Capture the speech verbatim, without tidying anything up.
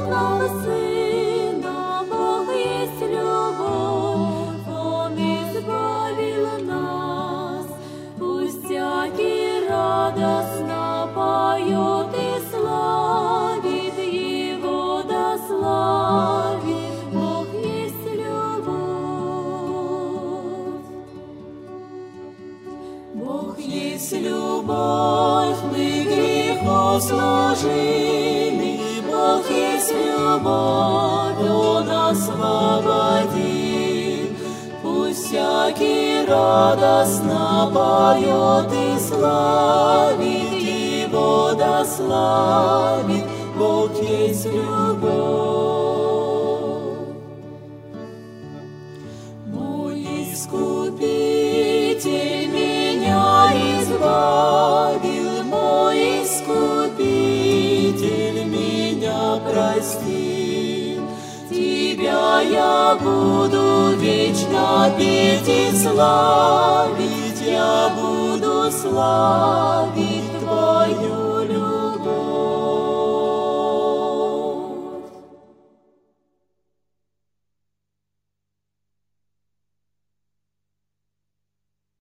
послал Сына, Бог есть любовь, Он избавил нас. Пусть всякий радостно поет и славит Его, да славит, Бог есть любовь. Бог есть любовь, мы греху служили, Бог есть любовь, Он освободит. Пусть всякий радостно поет и славит Его, да славит, Бог есть любовь. Мой Искупитель меня избавил, мой Искупитель меня простил. Тебя я буду вечно петь и славить, я буду славить.